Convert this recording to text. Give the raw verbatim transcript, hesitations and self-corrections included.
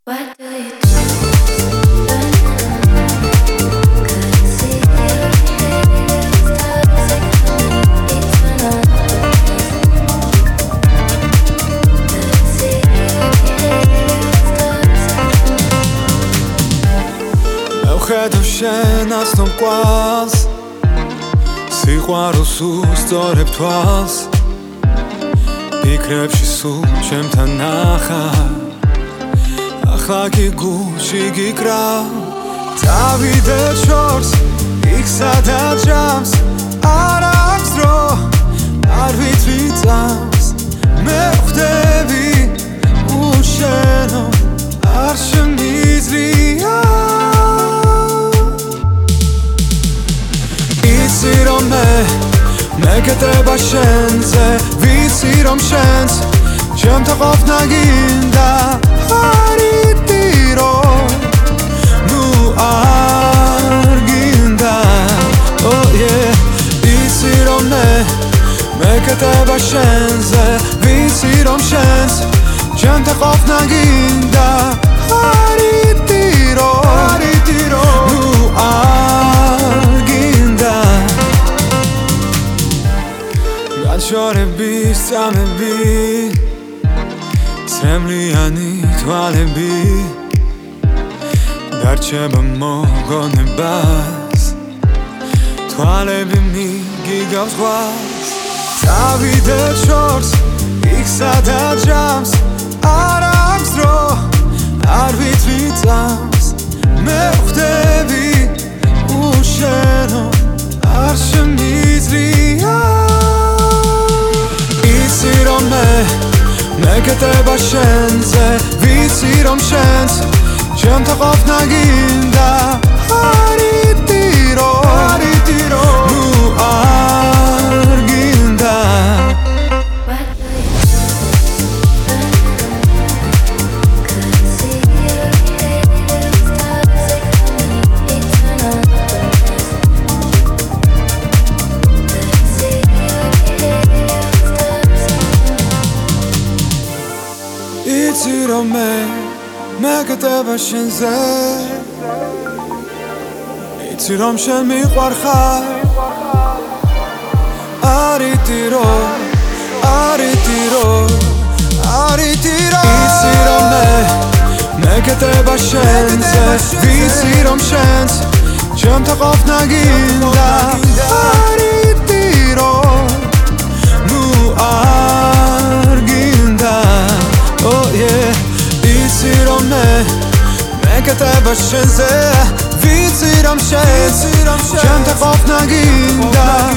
What do you do? ხედავ შენ აცნობ სიყვარულს უსწორებ თვალს ფიქრებში სულ ჩემთან ნახარ ახლა კი გულში გიკრავ დავიდეთ შორს იქ სადაც ჯამს არ აქვს დრო არ ვიცი წამს მე ვხვდები უშენო არ შემიძლია ვიცი რომ მე მეკეთება შენზე ვიცი რომ შენს ჩემთან ყოფნა გინდა არიტირო ნუ არ გინდა oh yeah ვიცი რომ მე მეკეთება შენზე ვიცი რომ შენს ჩემთან ყოფნა გინდა არიტირო არიტირო ნუ არ შორების წამები სრემლიანი თვალები დარჩება მოგონებას თვალები მიგიგავს ზღვას დავიდეთ შორს იქ სადაც ჯამს არ აქვს დრო არ ვიცი წამს მე ვხვდები უშენო არ შემიძლია ვიცი რომ მე მეკეთება შენზე ვიცი რომ შენს ჩემთან ყოფნა გინდა არიტირო არიტირო ნუ არ გინდა ვიცი რომ მე მეკეთება შენზე ვიცი რომ შენ მიყვარხარ არიტირო არიტირო არიტირო ვიცი რომ მე მეკეთება შენზე ვიცი რომ შენს ჩემთან ყოფნა გინდა არიტირო ნუ არ გინდა oh yeah ვიცი რომ მე მეკეთება შენზე ვიცი რომ შენს ჩემთან ყოფნა გინდა